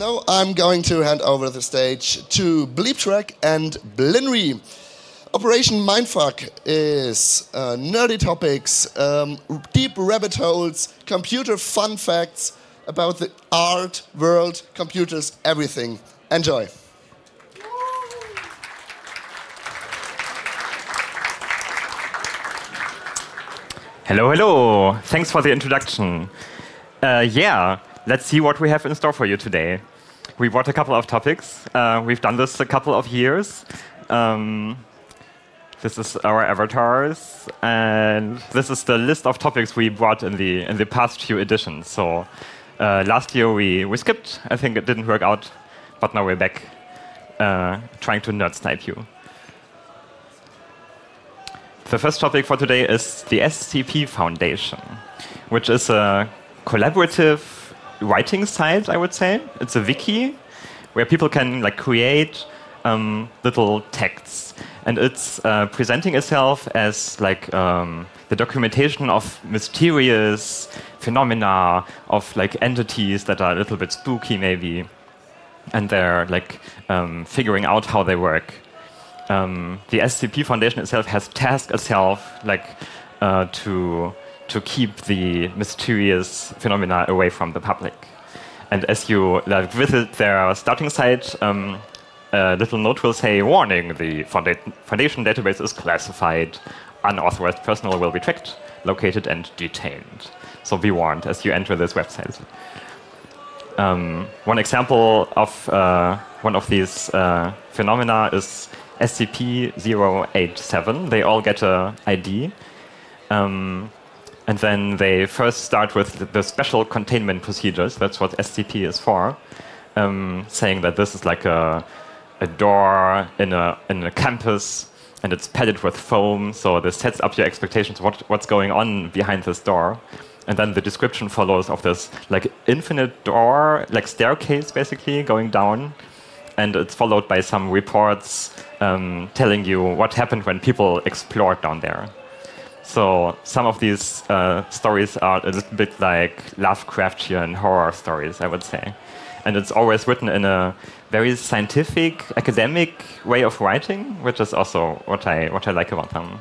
Now I'm going to hand over the stage to Bleeptrack and Blinry. Operation Mindfuck is nerdy topics, deep rabbit holes, computer fun facts about the art, world, computers, everything. Enjoy. Hello, hello. Thanks for the introduction. Let's see what we have in store for you today. We brought a couple of topics. We've done this a couple of years. This is our avatars, and this is the list of topics we brought in the past few editions. So last year we skipped. I think it didn't work out, but now we're back trying to nerd snipe you. The first topic for today is the SCP Foundation, which is a collaborative writing site, I would say. It's a wiki where people can create little texts, and it's presenting itself as the documentation of mysterious phenomena, of entities that are a little bit spooky maybe, and they're figuring out how they work. The SCP Foundation itself has tasked itself to keep the mysterious phenomena away from the public. And as you visit their starting site, a little note will say, warning, the Foundation database is classified. Unauthorized personnel will be tracked, located, and detained. So be warned as you enter this website. One example of one of these phenomena is SCP-087. They all get an ID. And then they first start with the special containment procedures. That's what SCP is for. Saying that this is like a door in a campus, and it's padded with foam, so this sets up your expectations what's going on behind this door. And then the description follows of this infinite door, staircase basically, going down. And it's followed by some reports telling you what happened when people explored down there. So some of these stories are a little bit like Lovecraftian horror stories, I would say. And it's always written in a very scientific, academic way of writing, which is also what I like about them.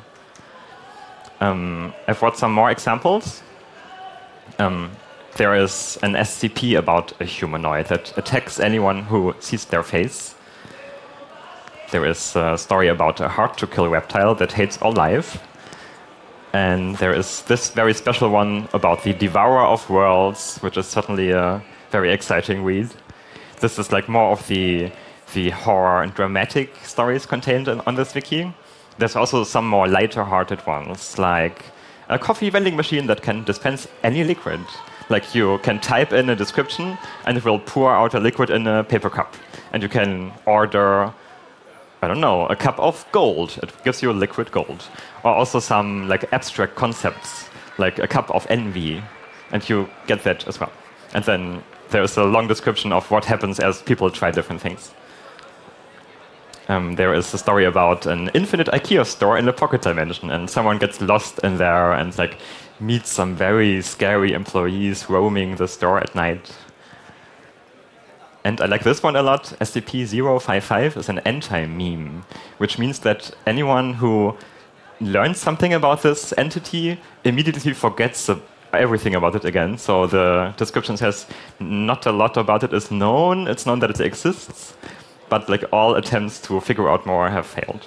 I've brought some more examples. There is an SCP about a humanoid that attacks anyone who sees their face. There is a story about a hard-to-kill reptile that hates all life. And there is this very special one about the Devourer of Worlds, which is certainly a very exciting read. This is more of the horror and dramatic stories contained on this wiki. There's also some more lighter-hearted ones, like a coffee vending machine that can dispense any liquid. You can type in a description, and it will pour out a liquid in a paper cup. And you can order, a cup of gold. It gives you liquid gold. Or also some abstract concepts, like a cup of envy. And you get that as well. And then there's a long description of what happens as people try different things. There is a story about an infinite IKEA store in a pocket dimension, and someone gets lost in there and meets some very scary employees roaming the store at night. And I like this one a lot. SCP-055 is an anti-meme, which means that anyone who learns something about this entity immediately forgets everything about it again. So the description says not a lot about it is known. It's known that it exists, but all attempts to figure out more have failed.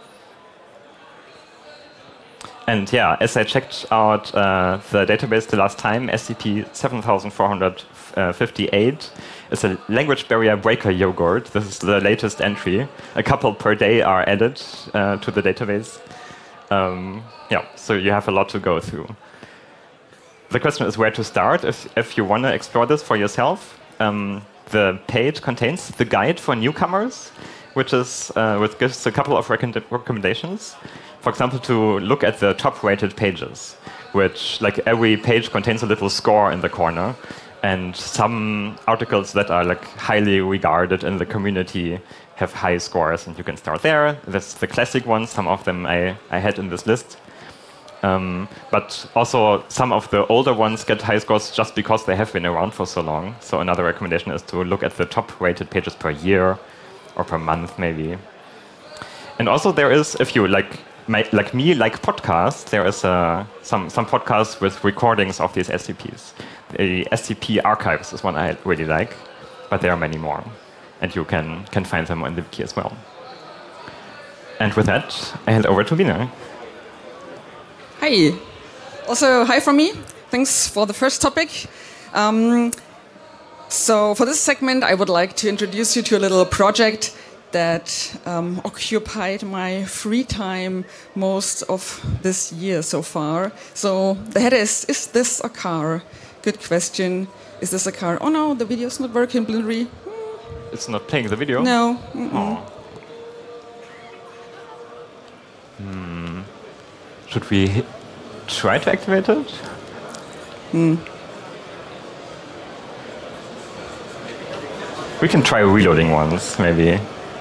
And as I checked out the database the last time, SCP-7458 is a language barrier breaker yogurt. This is the latest entry. A couple per day are added to the database. So you have a lot to go through. The question is where to start if you want to explore this for yourself. The page contains the guide for newcomers, which gives a couple of recommendations. For example, to look at the top-rated pages, which every page contains a little score in the corner, and some articles that are highly regarded in the community have high scores, and you can start there. That's the classic ones. Some of them I had in this list. But also some of the older ones get high scores just because they have been around for so long. So another recommendation is to look at the top rated pages per year or per month maybe. And also there is, if you like podcasts, there is some podcasts with recordings of these SCPs. The SCP Archives is one I really like, but there are many more. And you can find them on the wiki as well. And with that, I hand over to Lina. Hi. Also, hi from me. Thanks for the first topic. So for this segment, I would like to introduce you to a little project that occupied my free time most of this year so far. So the header is this a car? Good question. Is this a car? Oh no, the video's not working, Blinry. It's not playing the video? No. Oh. Should we try to activate it? We can try reloading once, maybe.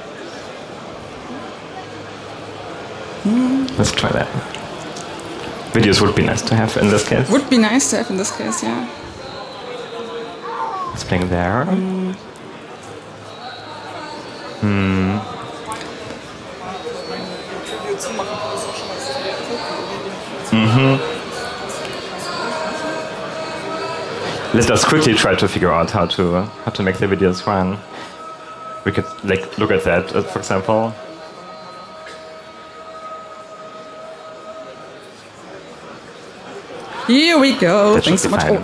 Let's try that. Videos would be nice to have in this case. Would be nice to have in this case, yeah. It's playing there. Let us quickly try to figure out how to make the videos run. We could look at that, for example. Here we go. That Thanks so much.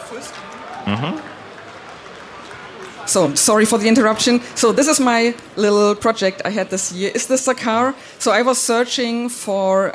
So, sorry for the interruption. So, this is my little project I had this year. Is this a car? So, I was searching for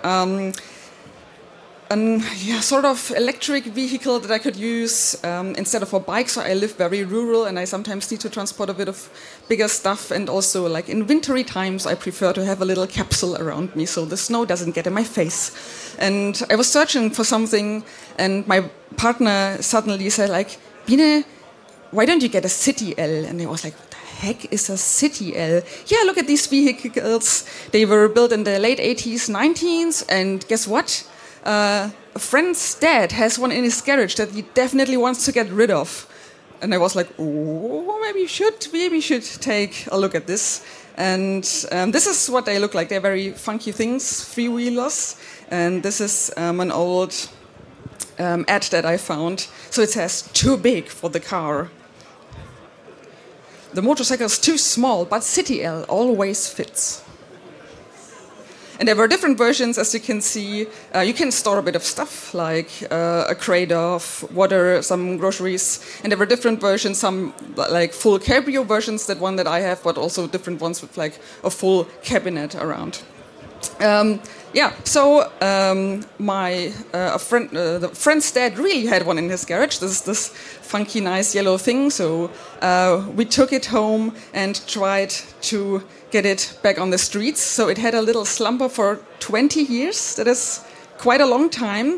sort of electric vehicle that I could use instead of a bike. So, I live very rural and I sometimes need to transport a bit of bigger stuff. And also, like in wintry times, I prefer to have a little capsule around me so the snow doesn't get in my face. And I was searching for something, and my partner suddenly said, like, Biene, why don't you get a City L? And I was like, what the heck is a City L? Yeah, look at these vehicles. They were built in the late 80s, 90s, and guess what? A friend's dad has one in his garage that he definitely wants to get rid of. And I was like, oh, maybe you should take a look at this. And this is what they look like. They're very funky things, three-wheelers. And this is an old ad that I found. So it says, too big for the car. The motorcycle is too small, but City L always fits. And there were different versions, as you can see. You can store a bit of stuff, like a crate of water, some groceries. And there were different versions, some like full cabrio versions, that one that I have, but also different ones with like a full cabinet around. The friend's dad really had one in his garage. This is this funky, nice yellow thing. So we took it home and tried to get it back on the streets. So it had a little slumber for 20 years. That is quite a long time.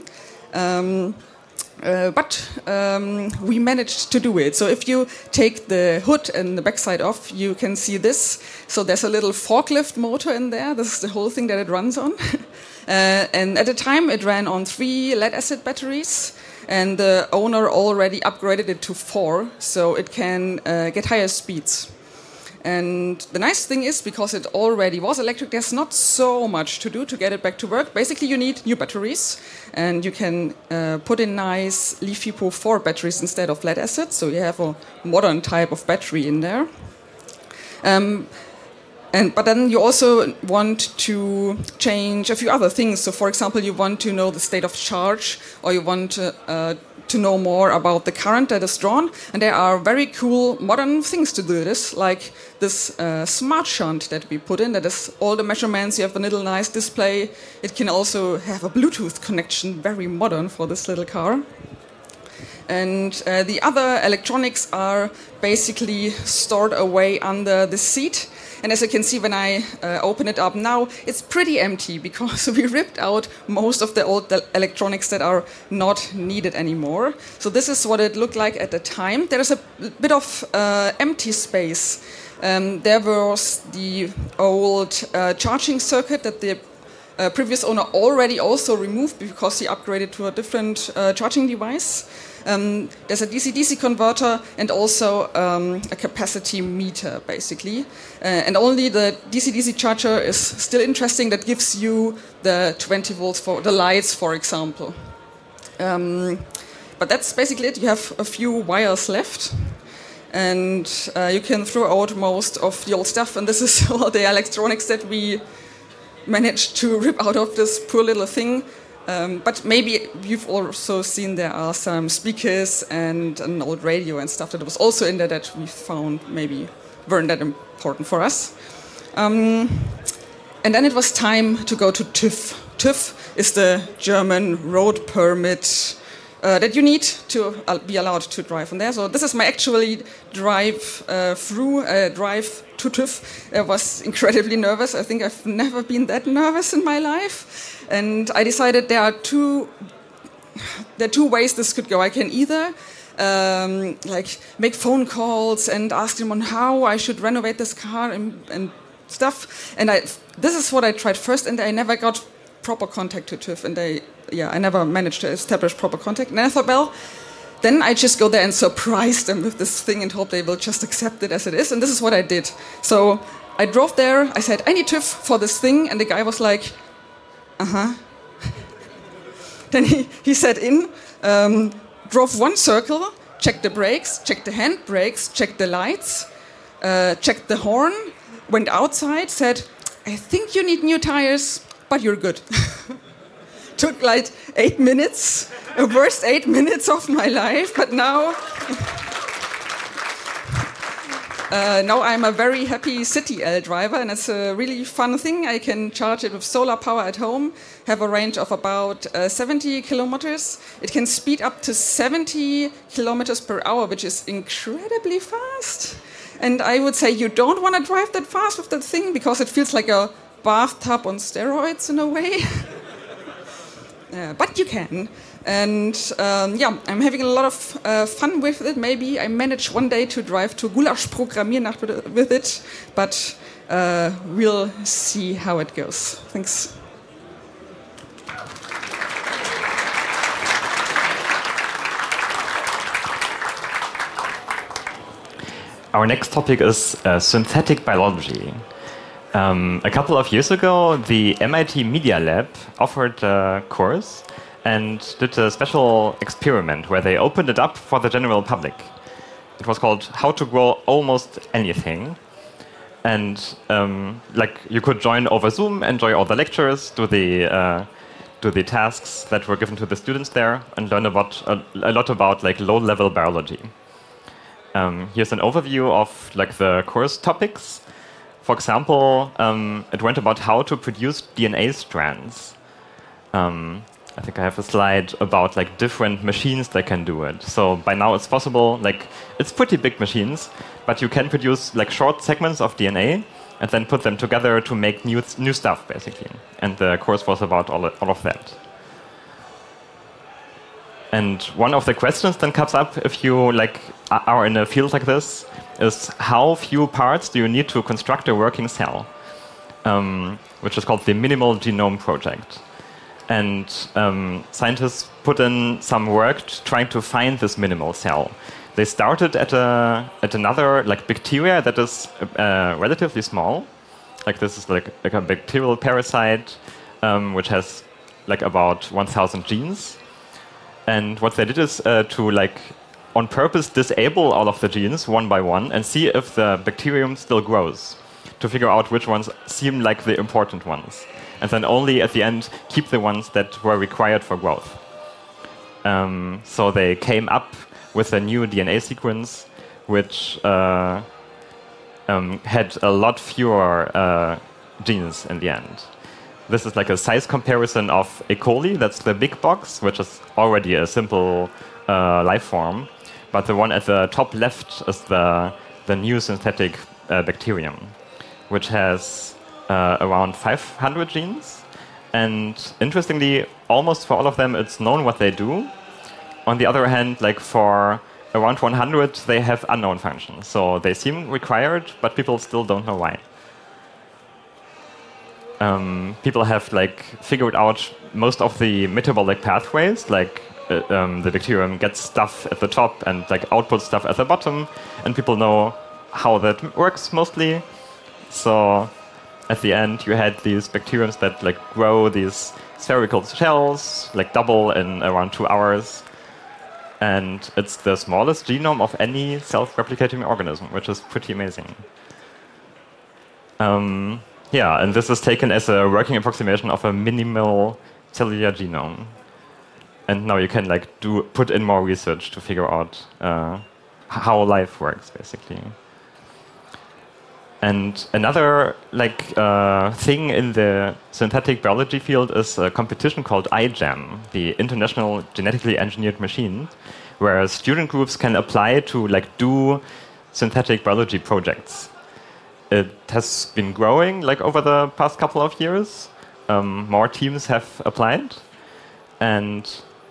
But we managed to do it. So if you take the hood and the backside off, you can see this. So there's a little forklift motor in there. This is the whole thing that it runs on. And at the time, it ran on 3 lead-acid batteries. And the owner already upgraded it to 4, so it can get higher speeds. And the nice thing is, because it already was electric, there's not so much to do to get it back to work. Basically, you need new batteries, and you can put in nice LiFePO 4 batteries instead of lead acid, so you have a modern type of battery in there. But then you also want to change a few other things. So, for example, you want to know the state of charge, or you want to know more about the current that is drawn. And there are very cool modern things to do this, like this smart shunt that we put in. That is all the measurements. You have a little nice display. It can also have a Bluetooth connection, very modern for this little car. And the other electronics are basically stored away under the seat. And as you can see, when I open it up now, it's pretty empty because we ripped out most of the old electronics that are not needed anymore. So this is what it looked like at the time. There is a bit of empty space. There was the old charging circuit that the previous owner already also removed because he upgraded to a different charging device. There's a DC-DC converter and also a capacity meter, basically. And only the DC-DC charger is still interesting. That gives you the 20 volts for the lights, for example. But that's basically it. You have a few wires left. And you can throw out most of the old stuff. And this is all the electronics that we managed to rip out of this poor little thing. But maybe you've also seen there are some speakers and an old radio and stuff that was also in there that we found maybe weren't that important for us. And then it was time to go to TÜV. TÜV is the German road permit that you need to be allowed to drive on there. So this is my actually drive to TÜV. I was incredibly nervous. I think I've never been that nervous in my life. And I decided there are two ways this could go. I can either like make phone calls and ask them on how I should renovate this car and stuff. And this is what I tried first, and I never got proper contact to TÜV, and I never managed to establish proper contact. And I thought, well, then I just go there and surprise them with this thing and hope they will just accept it as it is. And this is what I did. So I drove there. I said, I need TÜV for this thing. And the guy was like, Then he sat in, drove one circle, checked the brakes, checked the handbrakes, checked the lights, checked the horn, went outside, said, I think you need new tires, but you're good. Took like 8 minutes, the worst 8 minutes of my life, but now I'm a very happy city L driver, and it's a really fun thing. I can charge it with solar power at home, have a range of about 70 kilometers. It can speed up to 70 kilometers per hour, which is incredibly fast. And I would say you don't want to drive that fast with that thing because it feels like a bathtub on steroids in a way. But you can. And I'm having a lot of fun with it. Maybe I manage one day to drive to Gulasch Programmiernacht with it, but we'll see how it goes. Thanks. Our next topic is synthetic biology. A couple of years ago, the MIT Media Lab offered a course and did a special experiment where they opened it up for the general public. It was called How to Grow Almost Anything. And you could join over Zoom, enjoy all the lectures, do the tasks that were given to the students there, and learn about a lot about low-level biology. Here's an overview of the course topics. For example, it went about how to produce DNA strands. I think I have a slide about different machines that can do it. So by now it's possible, it's pretty big machines, but you can produce short segments of DNA and then put them together to make new stuff, basically. And the course was about all of that. And one of the questions then comes up if you are in a field like this is how few parts do you need to construct a working cell, which is called the Minimal Genome Project. And scientists put in some work trying to find this minimal cell. They started at another bacteria that is relatively small. This is a bacterial parasite which has about 1,000 genes. And what they did is to on purpose disable all of the genes one by one and see if the bacterium still grows, to figure out which ones seem like the important ones. And then only at the end keep the ones that were required for growth. So they came up with a new DNA sequence which had a lot fewer genes in the end. This is a size comparison of E. coli, that's the big box, which is already a simple life form. But the one at the top left is the new synthetic bacterium, which has around 500 genes. And interestingly, almost for all of them, it's known what they do. On the other hand, for around 100, they have unknown functions. So they seem required, but people still don't know why. people have like figured out most of the metabolic pathways, like the bacterium gets stuff at the top and like outputs stuff at the bottom, and people know how that works mostly. So at the end, you had these bacteriums that like grow these spherical shells, like double in around 2 hours. And it's the smallest genome of any self-replicating organism, which is pretty amazing. Yeah, and this is taken as a working approximation of a minimal cellular genome. And now you can like put in more research to figure out how life works, basically. And another thing in the synthetic biology field is a competition called iGEM, the International Genetically Engineered Machine, where student groups can apply to do synthetic biology projects. It has been growing over the past couple of years. More teams have applied, and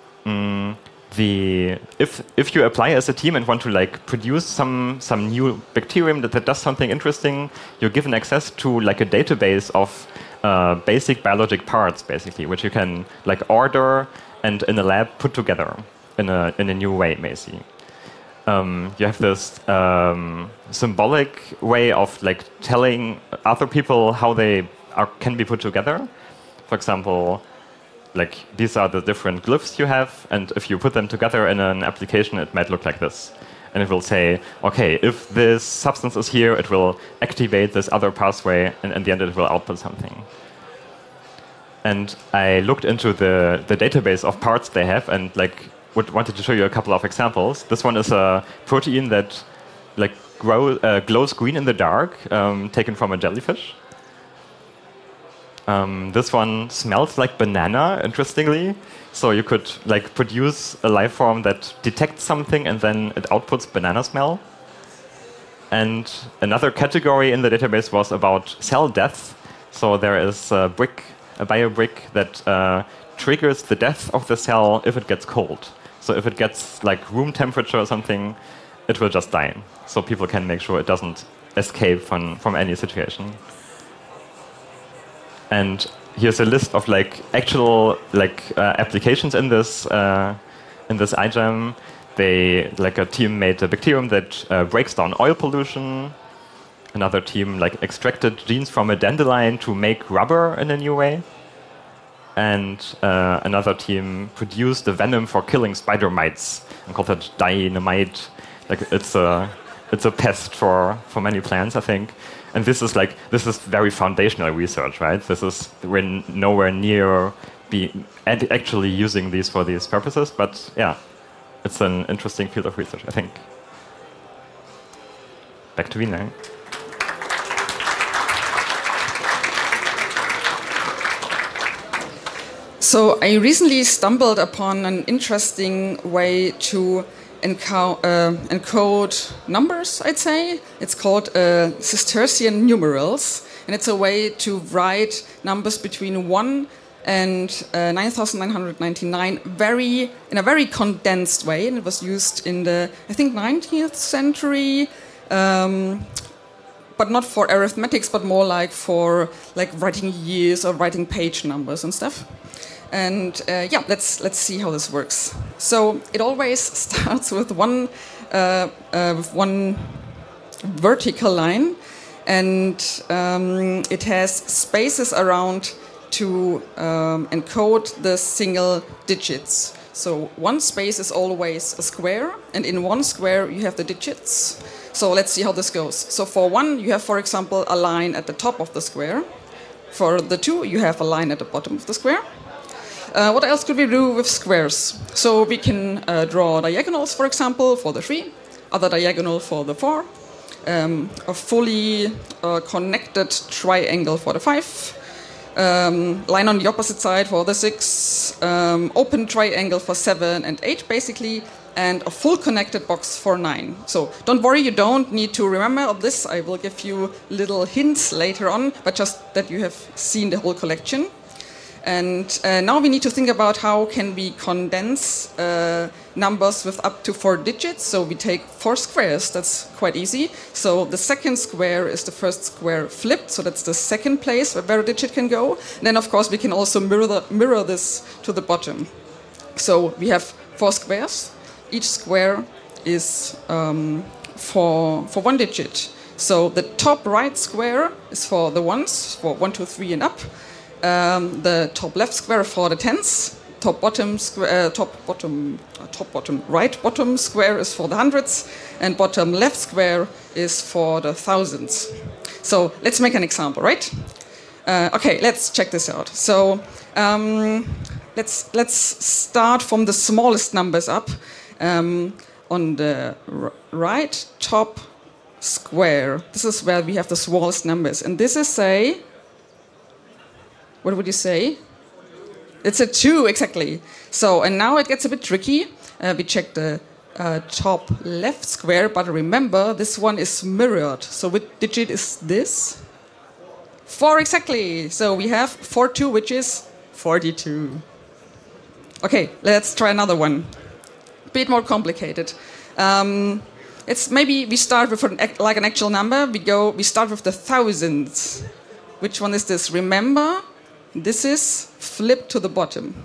if you apply as a team and want to produce some new bacterium that does something interesting, you're given access to a database of basic biologic parts, basically, which you can order and in a lab put together in a new way, basically. You have this symbolic way of telling other people how they can be put together. For example, these are the different glyphs you have, and if you put them together in an application, it might look like this. And it will say, okay, if this substance is here, it will activate this other pathway, and in the end it will output something. And I looked into the database of parts they have, and wanted to show you a couple of examples. This one is a protein that glows green in the dark, taken from a jellyfish. This one smells like banana, interestingly. So you could produce a life form that detects something and then it outputs banana smell. And another category in the database was about cell death. So there is a bio-brick that triggers the death of the cell if it gets cold. So if it gets room temperature or something, it will just die. So people can make sure it doesn't escape from any situation. And here's a list of actual applications in this iGEM. A team made a bacterium that breaks down oil pollution. Another team extracted genes from a dandelion to make rubber in a new way. And another team produced the venom for killing spider mites and called it dynamite. It's a pest for many plants, I think. And this is very foundational research, right? We're nowhere near actually using these for these purposes, but yeah, it's an interesting field of research, I think. Back to Wiener. So I recently stumbled upon an interesting way to encode numbers, I'd say. It's called Cistercian numerals, and it's a way to write numbers between 1 and 9,999 in a very condensed way, and it was used in the, I think, 19th century, but not for arithmetics, but more for writing years or writing page numbers and stuff. And let's see how this works. So it always starts with one vertical line, and it has spaces around to encode the single digits. So one space is always a square, and in one square you have the digits. So let's see how this goes. So for 1, you have, for example, a line at the top of the square. For the 2, you have a line at the bottom of the square. What else could we do with squares? So we can draw diagonals, for example, for the 3, other diagonal for the 4, a fully connected triangle for the 5, line on the opposite side for the 6, open triangle for 7 and 8, basically, and a full connected box for 9. So don't worry, you don't need to remember all this. I will give you little hints later on, but just that you have seen the whole collection. And now we need to think about how can we condense numbers with up to 4 digits. So we take 4 squares. That's quite easy. So the second square is the first square flipped. So that's the second place where a digit can go. And then, of course, we can also mirror this to the bottom. So we have 4 squares. Each square is for 1 digit. So the top right square is for the ones, for 1, 2, 3 and up. The top left square for the tens. Top bottom right bottom square is for the hundreds, and bottom left square is for the thousands. So let's make an example, right? Okay, let's check this out. So let's start from the smallest numbers up. On the right top square, this is where we have the smallest numbers, and this is what would you say? It's a 2, exactly. So, and now it gets a bit tricky. We check the top left square, but remember, this one is mirrored. So which digit is this? 4, exactly. So we have 42, which is 42. Okay, let's try another one. A bit more complicated. It's maybe we start with an actual number. We start with the thousands. Which one is this? Remember, this is flipped to the bottom.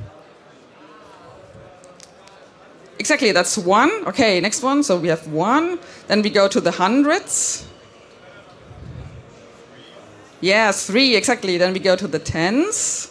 Exactly, that's 1. Okay, next one. So we have 1. Then we go to the hundreds. Yes, 3, exactly. Then we go to the tens.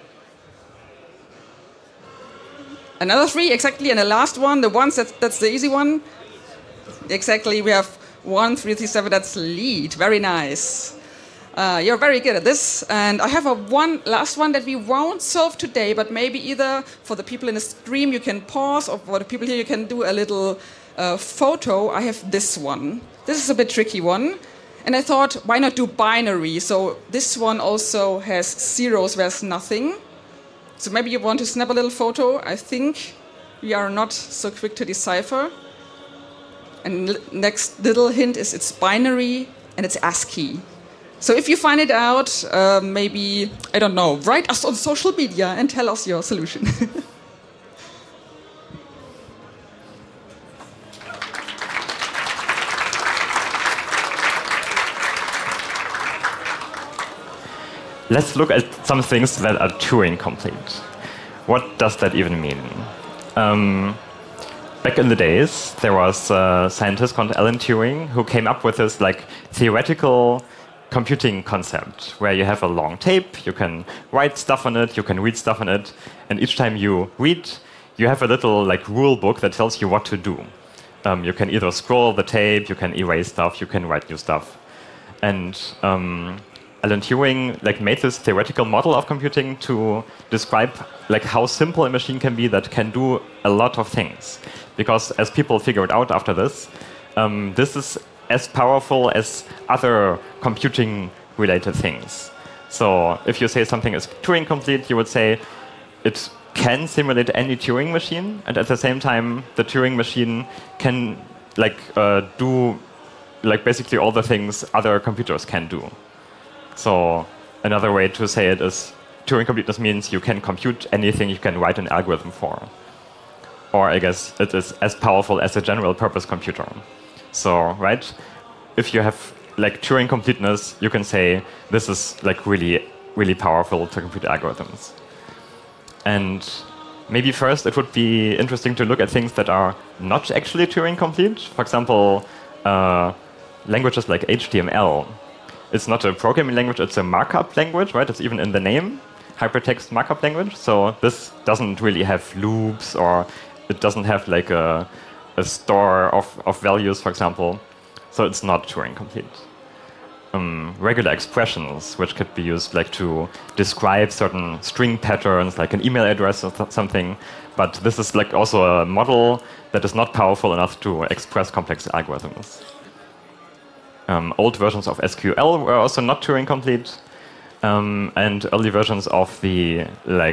Another 3, exactly. And the last one, the ones, that's the easy one. Exactly, we have 1, 3, 3, 7. That's lead. Very nice. You're very good at this. And I have one last one that we won't solve today, but maybe either for the people in the stream you can pause, or for the people here you can do a little photo. I have this one. This is a bit tricky one. And I thought, why not do binary? So this one also has zeros, there's nothing. So maybe you want to snap a little photo. I think we are not so quick to decipher. And next little hint is it's binary and it's ASCII. So if you find it out, maybe, I don't know, write us on social media and tell us your solution. Let's look at some things that are Turing complete. What does that even mean? Back in the days, there was a scientist called Alan Turing who came up with this theoretical computing concept where you have a long tape, you can write stuff on it, you can read stuff on it, and each time you read, you have a little rule book that tells you what to do. You can either scroll the tape, you can erase stuff, you can write new stuff. And Alan Turing made this theoretical model of computing to describe how simple a machine can be that can do a lot of things. Because as people figured out after this, this is as powerful as other computing-related things. So if you say something is Turing complete, you would say it can simulate any Turing machine, and at the same time, the Turing machine can do basically all the things other computers can do. So another way to say it is Turing completeness means you can compute anything you can write an algorithm for. Or I guess it is as powerful as a general purpose computer. So, right, if you have Turing completeness, you can say this is really, really powerful to compute algorithms. And maybe first it would be interesting to look at things that are not actually Turing complete. For example, languages like HTML. It's not a programming language, it's a markup language, right? It's even in the name, hypertext markup language. So this doesn't really have loops, or it doesn't have a store of values, for example. So it's not Turing complete. Regular expressions, which could be used to describe certain string patterns, like an email address or something. But this is also a model that is not powerful enough to express complex algorithms. Old versions of SQL were also not Turing complete, and early versions of the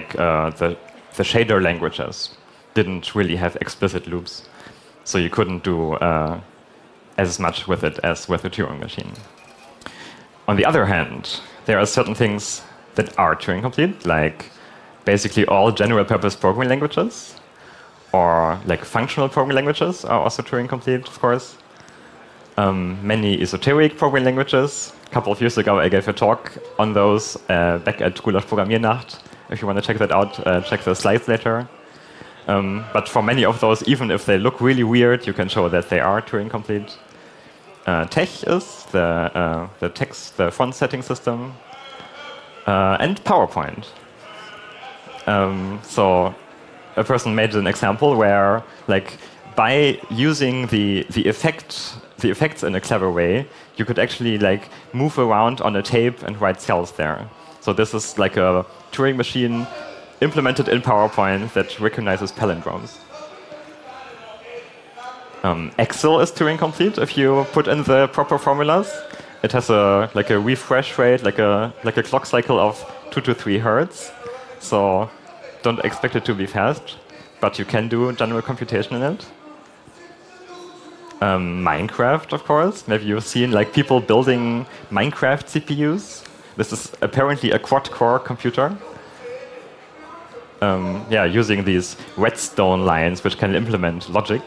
shader languages didn't really have explicit loops, so you couldn't do as much with it as with a Turing machine. On the other hand, there are certain things that are Turing complete, like basically all general-purpose programming languages, Or like functional programming languages are also Turing complete, of course. Many esoteric programming languages. A couple of years ago, I gave a talk on those back at Gulasch Programmiernacht. If you want to check that out, check the slides later. But for many of those, even if they look really weird, you can show that they are Turing complete. TeX is the text, the font setting system, and PowerPoint. So a person made an example where, like, by using the effects in a clever way, you could actually like move around on a tape and write cells there. So this is like a Turing machine implemented in PowerPoint that recognizes palindromes. Excel is Turing complete if you put in the proper formulas. It has a refresh rate, like a clock cycle of 2 to 3 hertz. So don't expect it to be fast, but you can do general computation in it. Minecraft, of course. Maybe you've seen like people building Minecraft CPUs. This is apparently a quad-core computer. Using these redstone lines which can implement logic.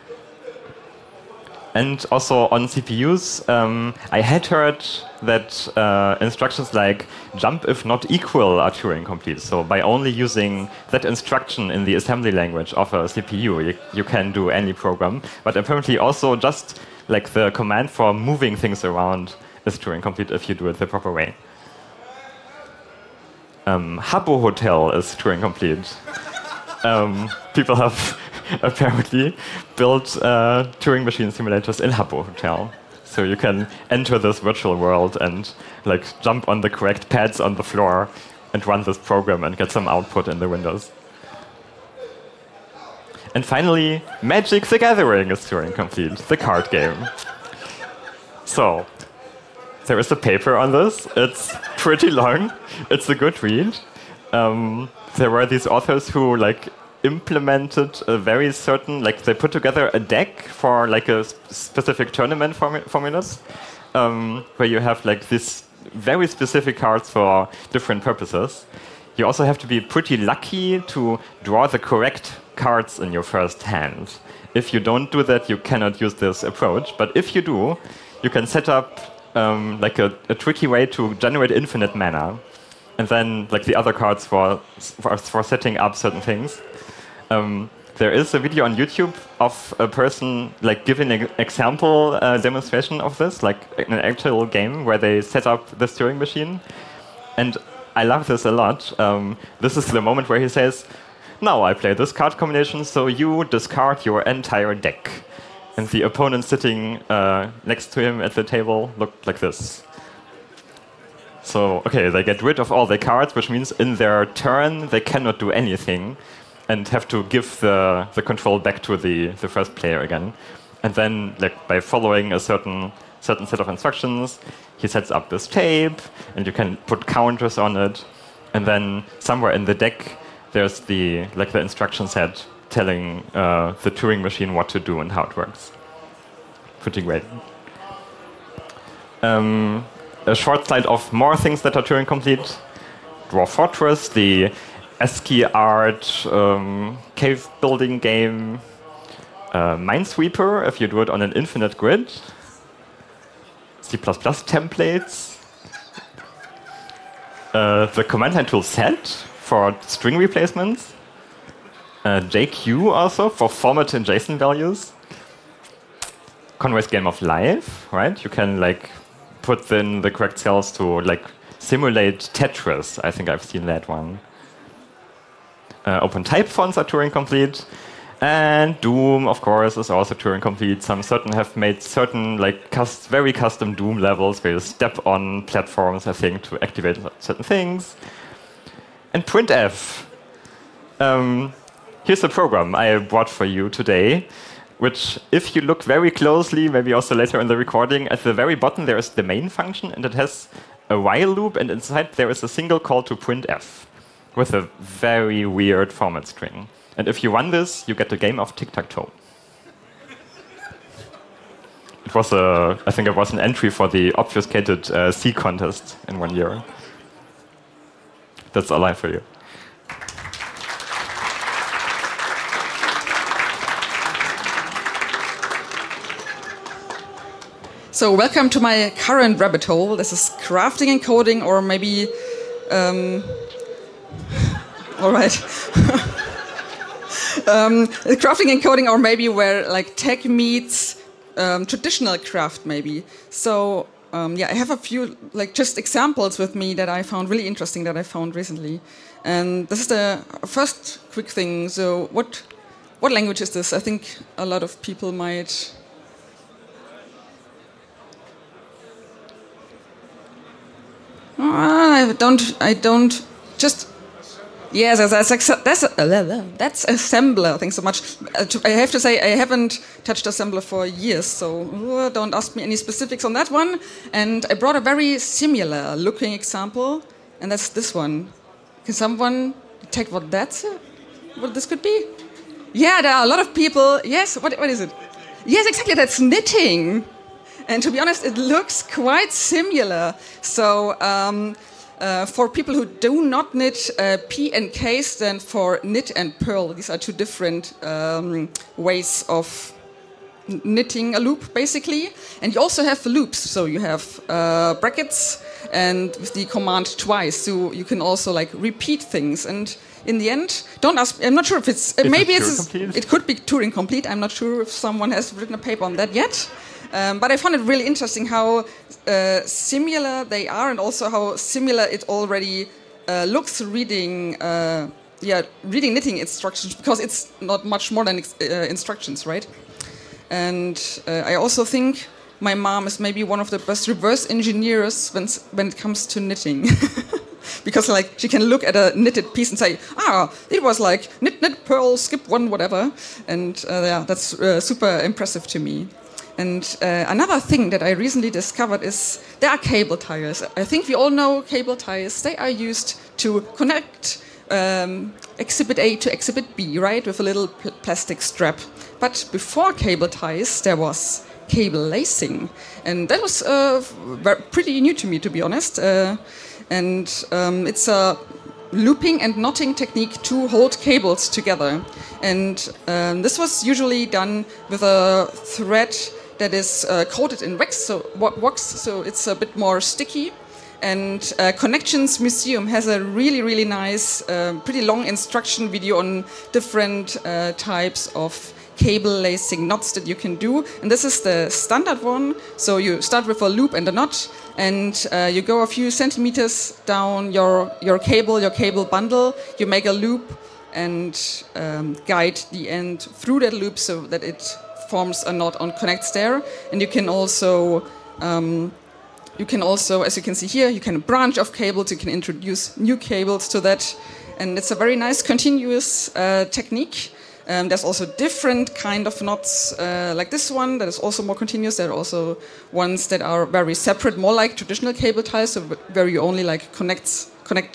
And also on CPUs, I had heard that instructions like jump if not equal are Turing complete. So by only using that instruction in the assembly language of a CPU, you can do any program. But apparently also just like the command for moving things around is Turing complete if you do it the proper way. Habbo Hotel is Turing complete. People have apparently built Turing machine simulators in Habbo Hotel. So you can enter this virtual world and like jump on the correct pads on the floor and run this program and get some output in the windows. And finally, Magic the Gathering is Turing complete, the card game. So there is a paper on this. It's pretty long. It's a good read. There were these authors who like implemented a very certain, like they put together a deck for like a specific tournament formulas, where you have like this very specific cards for different purposes. You also have to be pretty lucky to draw the correct cards in your first hand. If you don't do that, you cannot use this approach. But if you do, you can set up like a tricky way to generate infinite mana, and then like the other cards for setting up certain things. There is a video on YouTube of a person like giving an example demonstration of this, like in an actual game where they set up this Turing machine. And I love this a lot. This is the moment where he says, "Now I play this card combination, so you discard your entire deck." And the opponent sitting next to him at the table looked like this. So, okay, they get rid of all their cards, which means in their turn they cannot do anything and have to give the control back to the first player again. And then, like by following a certain set of instructions, he sets up this tape, and you can put counters on it. And then somewhere in the deck, there's the instruction set telling the Turing machine what to do and how it works. Pretty great. A short slide of more things that are Turing complete. Dwarf Fortress, the ASCII art cave building game. Minesweeper, if you do it on an infinite grid. C++ templates. The command line tool set for string replacements. JQ also for format and JSON values. Conway's Game of Life, right? You can like put in the correct cells to like simulate Tetris. I think I've seen that one. Open type fonts are Turing complete. And Doom, of course, is also Turing complete. Some certain have made certain like very custom Doom levels where you step on platforms, I think, to activate certain things. And printf. Here's a program I brought for you today, which, if you look very closely, maybe also later in the recording, at the very bottom there is the main function, and it has a while loop, and inside there is a single call to printf with a very weird format string. And if you run this, you get a game of tic-tac-toe. It was I think it was an entry for the obfuscated C contest in 1 year. That's all I have for you. So welcome to my current rabbit hole. This is crafting and coding, or maybe... all right. Crafting and coding, or maybe where like tech meets traditional craft, maybe. So yeah, I have a few like just examples with me that I found really interesting that I found recently. And this is the first quick thing. So what language is this? I think a lot of people might... I don't just... Yes, that's assembler. Thanks so much. I have to say I haven't touched assembler for years, so don't ask me any specifics on that one. And I brought a very similar looking example, and that's this one. Can someone detect what this could be? Yeah, there are a lot of people. Yes, what is it? Yes, exactly. That's knitting. And to be honest, it looks quite similar. So for people who do not knit, P and K stand for knit and purl. These are two different ways of knitting a loop, basically. And you also have loops. So you have brackets and with the command twice. So you can also like repeat things. And in the end, don't ask. I'm not sure if it's maybe it could be Turing complete. I'm not sure if someone has written a paper on that yet. But I found it really interesting how similar they are, and also how similar it already looks reading knitting instructions, because it's not much more than instructions, right? And I also think my mom is maybe one of the best reverse engineers when it comes to knitting. Because like she can look at a knitted piece and say, it was like knit, purl, skip one, whatever. And yeah, that's super impressive to me. And another thing that I recently discovered is there are cable ties. I think we all know cable ties. They are used to connect exhibit A to exhibit B, right, with a little plastic strap. But before cable ties, there was cable lacing. And that was pretty new to me, to be honest. And it's a looping and knotting technique to hold cables together. And this was usually done with a thread that is coated in wax, so it's a bit more sticky. And Connections Museum has a really, really nice, pretty long instruction video on different types of cable lacing knots that you can do. And this is the standard one. So you start with a loop and a knot, and you go a few centimeters down your cable bundle. You make a loop and guide the end through that loop so that it forms a knot on connects there. And you can also, as you can see here, you can branch off cables. You can introduce new cables to that, and it's a very nice continuous technique. There's also different kind of knots, like this one that is also more continuous. There are also ones that are very separate, more like traditional cable ties, so where you only like connect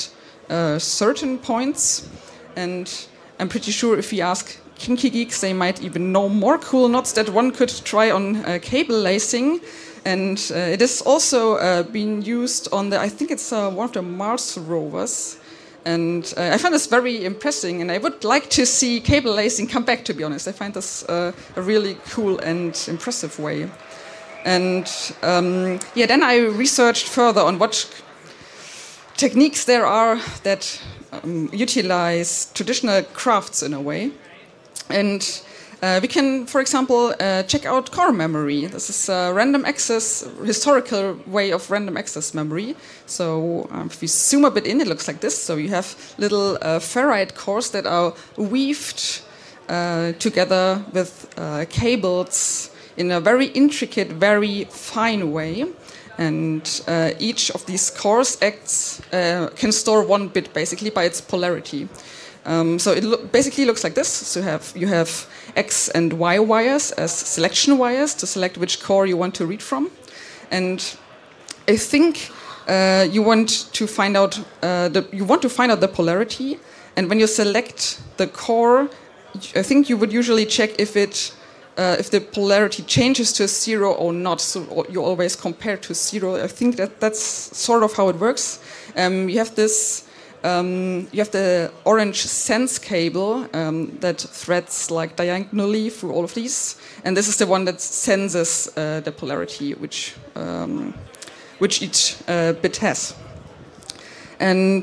certain points. And I'm pretty sure if we ask Kinky Geeks, they might even know more cool knots that one could try on cable lacing. And it is also being used on I think it's one of the Mars rovers. And I find this very impressive, and I would like to see cable lacing come back, to be honest. I find this a really cool and impressive way. And then I researched further on what techniques there are that utilize traditional crafts in a way. And we can, for example, check out core memory. This is a random access, historical way of random access memory. So if we zoom a bit in, it looks like this. So you have little ferrite cores that are weaved together with cables in a very intricate, very fine way. And each of these cores can store one bit, basically, by its polarity. So it basically looks like this. So you have X and Y wires as selection wires to select which core you want to read from. And I think you want to find out the polarity. And when you select the core, I think you would usually check if the polarity changes to 0 or not. So you always compare to 0. I think that's sort of how it works. You have this you have the orange sense cable that threads like diagonally through all of these, and this is the one that senses the polarity which each bit has. And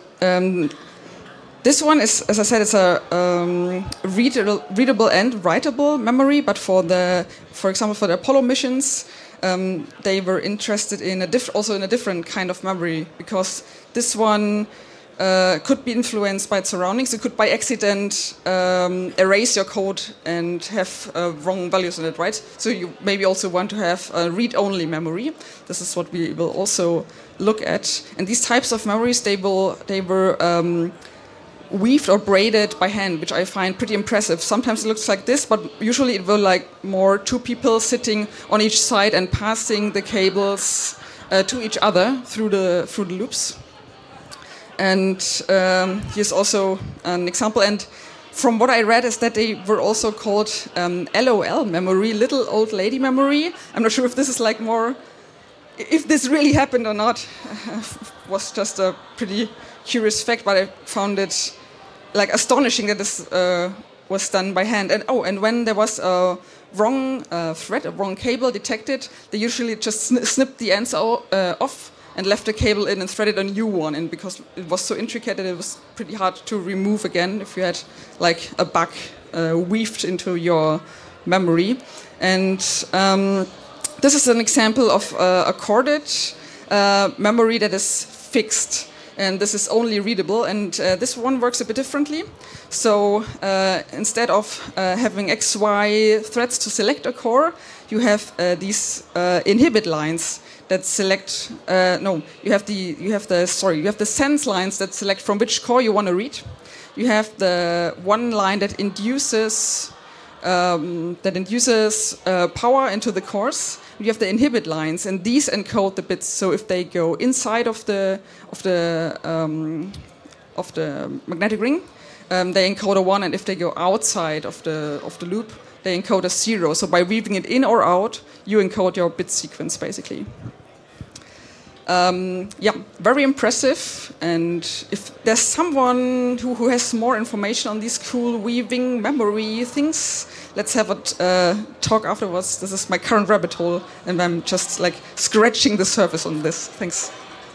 this one is, as I said, it's a readable and writable memory. But for example, for the Apollo missions, they were interested in also in a different kind of memory, because this one could be influenced by its surroundings. It could, by accident, erase your code and have wrong values in it, right? So you maybe also want to have a read-only memory. This is what we will also look at. And these types of memories, they were weaved or braided by hand, which I find pretty impressive. Sometimes it looks like this, but usually it will like more two people sitting on each side and passing the cables to each other through the loops. And here's also an example. And from what I read is that they were also called LOL memory, little old lady memory. I'm not sure if this is like more, if this really happened or not. Was just a pretty curious fact, but I found it like astonishing that this was done by hand. And when there was a wrong thread, a wrong cable detected, they usually just snipped the ends off and left the cable in and threaded a new one in, because it was so intricate that it was pretty hard to remove again if you had like a bug weaved into your memory. And this is an example of a corded memory that is fixed, and this is only readable, and this one works a bit differently. So instead of having XY threads to select a core, you have these inhibit lines that select. You have the sense lines that select from which core you want to read. You have the one line that induces power into the cores. You have the inhibit lines, and these encode the bits. So if they go inside of the magnetic ring, they encode a 1, and if they go outside of the loop, they encode a 0. So by weaving it in or out, you encode your bit sequence basically. Very impressive. And if there's someone who has more information on these cool weaving memory things, let's have a talk afterwards. This is my current rabbit hole, and I'm just like scratching the surface on this. Thanks.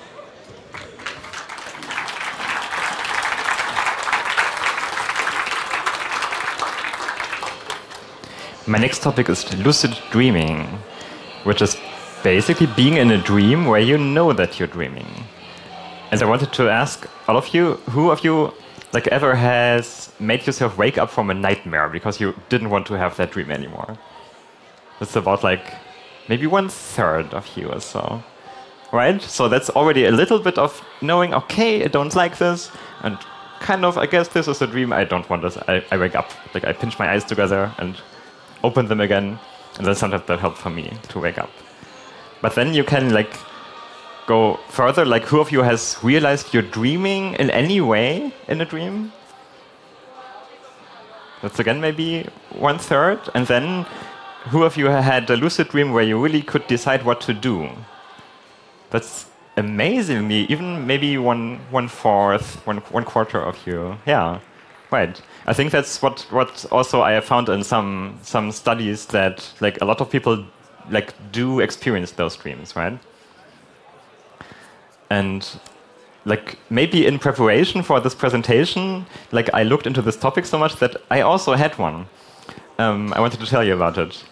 My next topic is lucid dreaming, which is basically being in a dream where you know that you're dreaming. And I wanted to ask all of you, who of you like ever has made yourself wake up from a nightmare because you didn't want to have that dream anymore? It's about like maybe 1/3 of you or so, right? So that's already a little bit of knowing, okay, I don't like this, and kind of, I guess this is a dream, I don't want this. I wake up, like I pinch my eyes together and open them again, and then sometimes that helps for me to wake up. But then you can like go further, like who of you has realized you're dreaming in any way in a dream? That's again maybe 1/3. And then who of you had a lucid dream where you really could decide what to do? That's amazingly, even maybe 1/4, 1/4 of you. Yeah, right. I think that's what also I have found in some studies, that like a lot of people like do experience those dreams, right? And like maybe in preparation for this presentation, like I looked into this topic so much that I also had one. I wanted to tell you about it.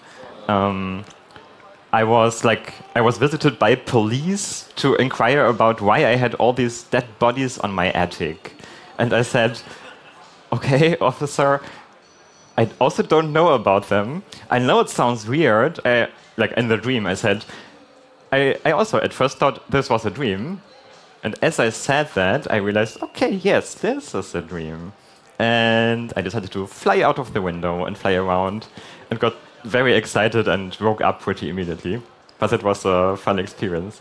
I was visited by police to inquire about why I had all these dead bodies on my attic. And I said, okay, officer, I also don't know about them. I know it sounds weird. Like in the dream, I said, I also at first thought this was a dream. And as I said that, I realized, okay, yes, this is a dream. And I decided to fly out of the window and fly around, and got very excited and woke up pretty immediately. But it was a fun experience.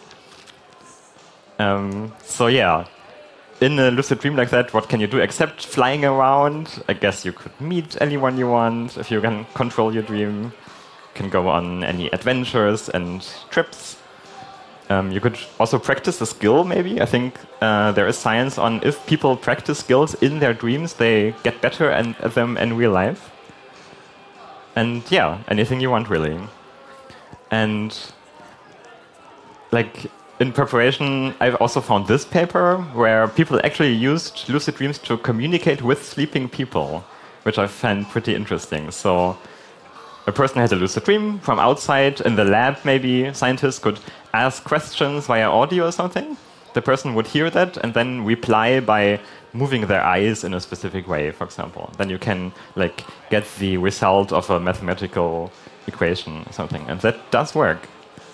So yeah, in a lucid dream like that, what can you do except flying around? I guess you could meet anyone you want if you can control your dream. You can go on any adventures and trips. You could also practice a skill, maybe. I think there is science on if people practice skills in their dreams, they get better at them in real life. And yeah, anything you want, really. And like in preparation, I've also found this paper where people actually used lucid dreams to communicate with sleeping people, which I found pretty interesting. So a person had a lucid dream from outside in the lab, maybe scientists could ask questions via audio or something. The person would hear that and then reply by moving their eyes in a specific way, for example. Then you can like get the result of a mathematical equation or something. And that does work.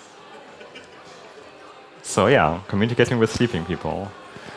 So yeah, communicating with sleeping people.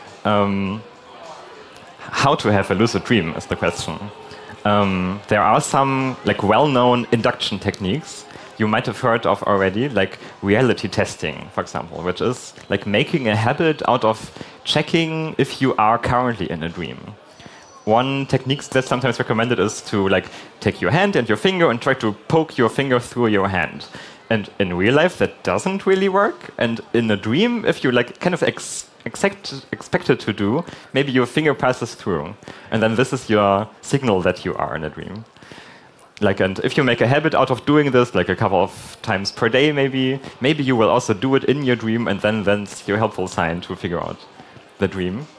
How to have a lucid dream is the question. There are some like well-known induction techniques you might have heard of already, like reality testing, for example, which is like making a habit out of checking if you are currently in a dream. One technique that's sometimes recommended is to like take your hand and your finger and try to poke your finger through your hand. And in real life, that doesn't really work. And in a dream, if you like kind of expect it to do, maybe your finger passes through. And then this is your signal that you are in a dream. Like, and if you make a habit out of doing this, like a couple of times per day, maybe you will also do it in your dream, and then that's your helpful sign to figure out the dream.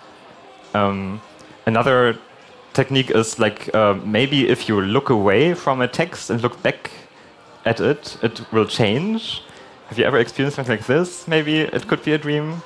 Another technique is like maybe if you look away from a text and look back at it, it will change. Have you ever experienced something like this? Maybe it could be a dream.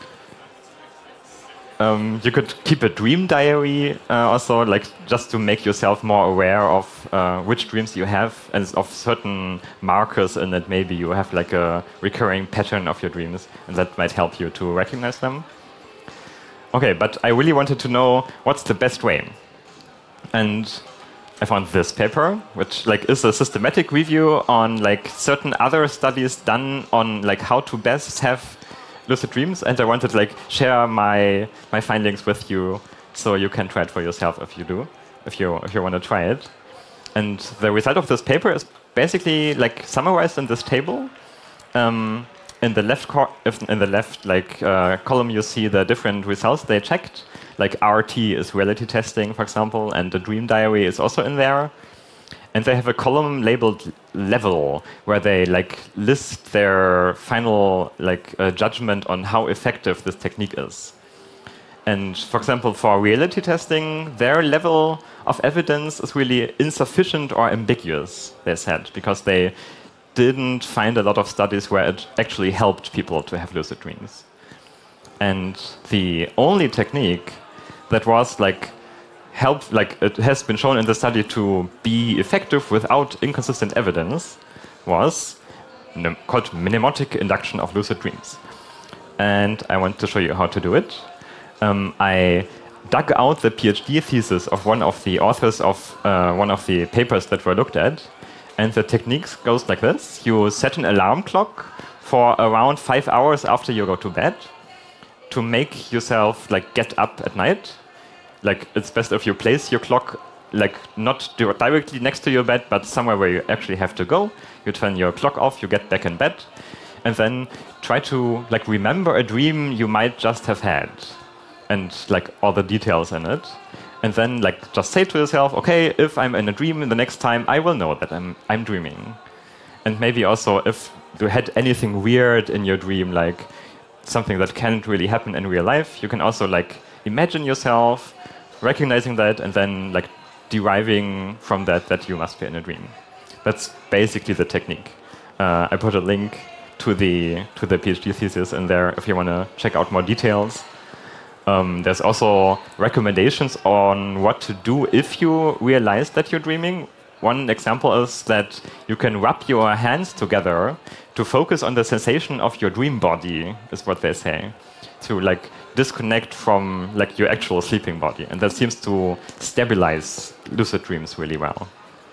You could keep a dream diary also, like just to make yourself more aware of which dreams you have and of certain markers in it. Maybe you have like a recurring pattern of your dreams, and that might help you to recognize them. Okay, but I really wanted to know what's the best way. And I found this paper, which like is a systematic review on like certain other studies done on like how to best have lucid dreams, and I wanted to like share my findings with you, so you can try it for yourself if you want to try it. And the result of this paper is basically like summarized in this table. In the left column, you see the different results they checked. Like RT is reality testing, for example, and the dream diary is also in there. And they have a column labeled level, where they like list their final like judgment on how effective this technique is. And for example, for reality testing, their level of evidence is really insufficient or ambiguous, they said, because they didn't find a lot of studies where it actually helped people to have lucid dreams. And the only technique that was like it has been shown in the study to be effective without inconsistent evidence was called mnemotic induction of lucid dreams. And I want to show you how to do it. I dug out the PhD thesis of one of the authors of one of the papers that were looked at. And the technique goes like this. You set an alarm clock for around 5 hours after you go to bed to make yourself like get up at night. Like it's best if you place your clock like not directly next to your bed, but somewhere where you actually have to go. You turn your clock off, you get back in bed, and then try to like remember a dream you might just have had, and like all the details in it. And then like just say to yourself, okay, if I'm in a dream the next time, I will know that I'm dreaming. And maybe also if you had anything weird in your dream, like something that can't really happen in real life, you can also like imagine yourself recognizing that and then like deriving from that you must be in a dream. That's basically the technique. I put a link to the PhD thesis in there if you want to check out more details. There's also recommendations on what to do if you realize that you're dreaming. One example is that you can rub your hands together to focus on the sensation of your dream body, is what they say, to like disconnect from like your actual sleeping body, and that seems to stabilize lucid dreams really well.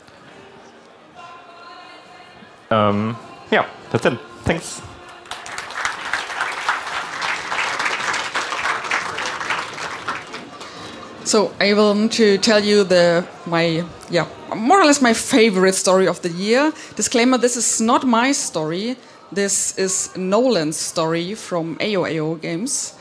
Yeah, that's it. Thanks. So I want to tell you more or less my favorite story of the year. Disclaimer: this is not my story. This is Nolan's story from AOAO Games.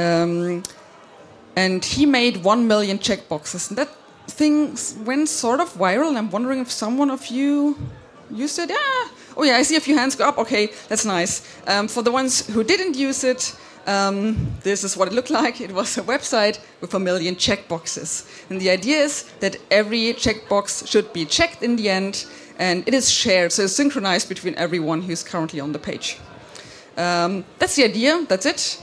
And he made 1 million checkboxes. And that thing went sort of viral, and I'm wondering if someone of you used it. Yeah. Oh yeah, I see a few hands go up. Okay, that's nice. For the ones who didn't use it, this is what it looked like. It was a website with 1 million checkboxes. And the idea is that every checkbox should be checked in the end, and it is shared, so it's synchronized between everyone who's currently on the page. That's the idea, that's it.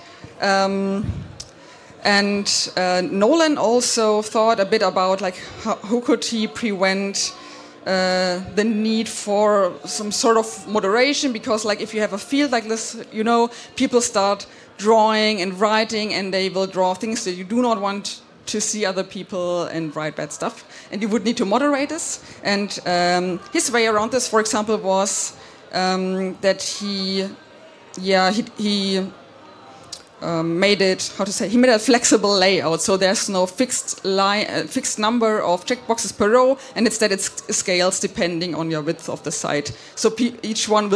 And Nolan also thought a bit about like who could he prevent the need for some sort of moderation, because like if you have a field like this, people start drawing and writing, and they will draw things that you do not want to see other people and write bad stuff, and you would need to moderate this. And his way around this, for example, was that he made it, he made a flexible layout, so there's no fixed number of checkboxes per row, and instead it scales depending on your width of the site. So each one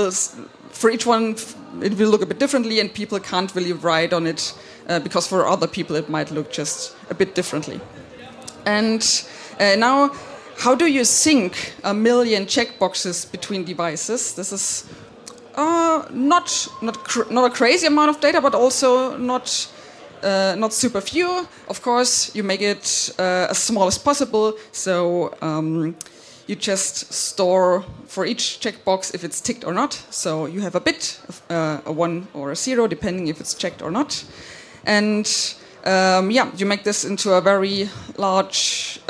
it will look a bit differently, and people can't really write on it because for other people it might look just a bit differently. And now, how do you sync 1 million checkboxes between devices? This is not a crazy amount of data, but also not super few. Of course, you make it as small as possible. So you just store for each checkbox if it's ticked or not. So you have a bit, a 1 or a 0, depending if it's checked or not. And you make this into a very large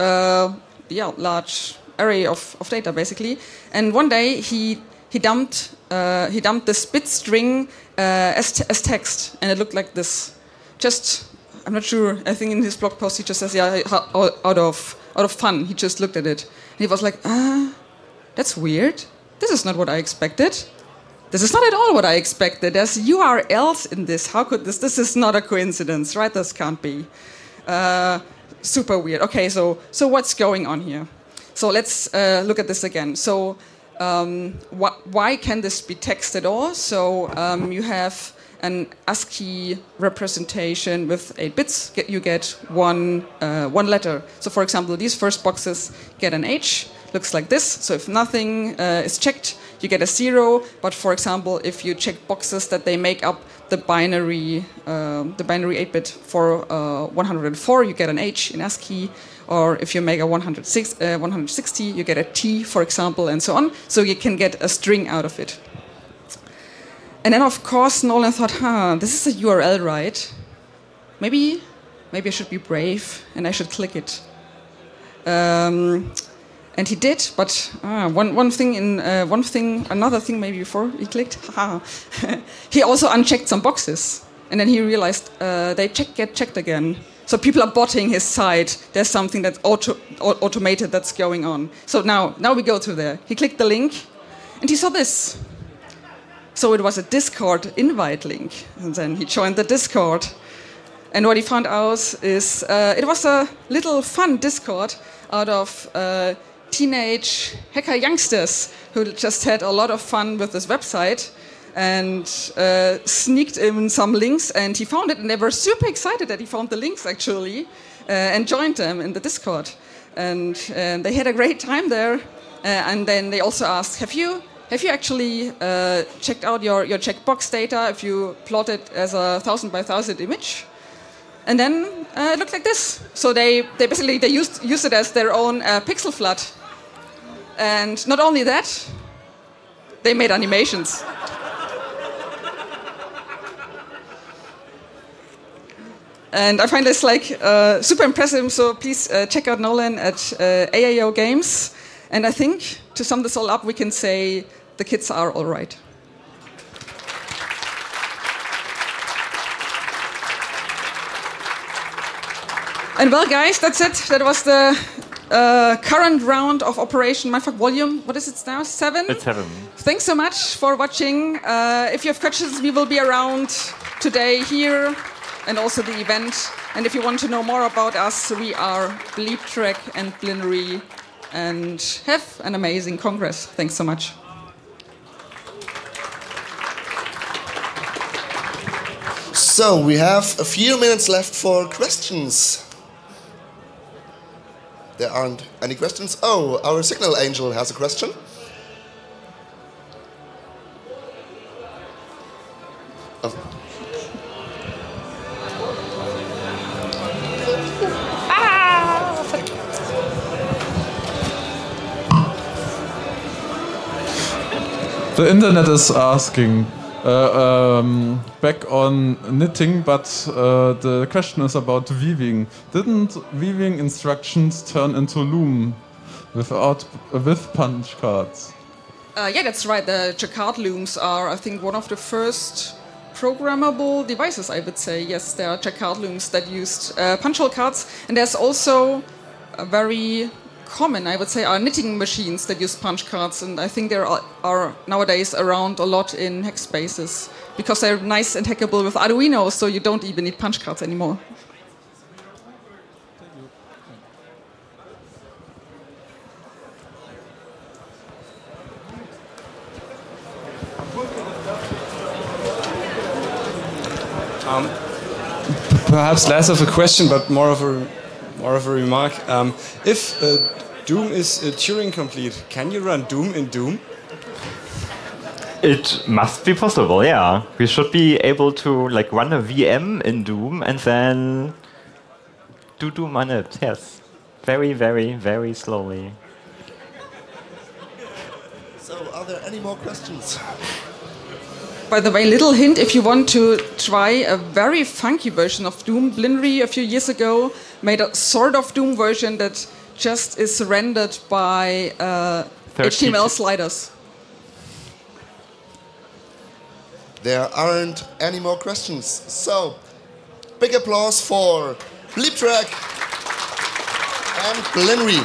array of data, basically. And one day he dumped this bit string as text, and it looked like this. I'm not sure. I think in his blog post he just says, out of fun. He just looked at it, and he was like, that's weird. This is not what I expected. This is not at all what I expected. There's URLs in this. How could this? This is not a coincidence, right? This can't be. Super weird. Okay, so what's going on here? So let's look at this again. So. Why can this be text at all? So you have an ASCII representation with 8 bits. You get one letter. So for example, these first boxes get an H. Looks like this. So if nothing is checked, you get a 0. But for example, if you check boxes that they make up the binary 8-bit for 104, you get an H in ASCII. Or if you make a 160, you get a T, for example, and so on. So you can get a string out of it. And then, of course, Nolan thought, this is a URL, right? Maybe I should be brave and I should click it. And he did, but another thing maybe before he clicked, he also unchecked some boxes. And then he realized they get checked again. So people are botting his site. There's something that's automated that's going on. So now we go to there. He clicked the link, and he saw this. So it was a Discord invite link. And then he joined the Discord. And what he found out is it was a little fun Discord out of teenage hacker youngsters who just had a lot of fun with this website. And sneaked in some links, and he found it, and they were super excited that he found the links actually, and joined them in the Discord, and they had a great time there. And then they also asked, have you actually checked out your checkbox data? Have you plotted as a 1000 by 1000 image? And then it looked like this. So they basically used it as their own pixel flood, and not only that, they made animations. And I find this super impressive. So please check out Nolan at AOAO Games. And I think to sum this all up, we can say the kids are all right. And well, guys, that's it. That was the current round of Operation Mindfuck Volume. What is it now? 7? It's 7. Thanks so much for watching. If you have questions, we will be around today here, and also the event. And if you want to know more about us, we are Bleeptrek and Blinry, and have an amazing Congress. Thanks so much. So we have a few minutes left for questions. There aren't any questions. Oh, our signal angel has a question. Oh. The internet is asking back on knitting, but the question is about weaving. Didn't weaving instructions turn into loom with punch cards? Yeah, that's right. The Jacquard looms are, I think, one of the first programmable devices, I would say. Yes, there are Jacquard looms that used punch hole cards. And there's also a very common, I would say, are knitting machines that use punch cards. And I think there are nowadays around a lot in hack spaces because they're nice and hackable with Arduino, so you don't even need punch cards anymore. Perhaps less of a question, but more of a remark. If Doom is Turing complete, can you run Doom in Doom? It must be possible, yeah. We should be able to like run a VM in Doom and then do Doom on it, yes. Very, very, very slowly. So are there any more questions? By the way, little hint, if you want to try a very funky version of Doom, Blinry a few years ago made a sort of Doom version that just is rendered by HTML sliders. There aren't any more questions. So, big applause for BleepTrack and Blinry.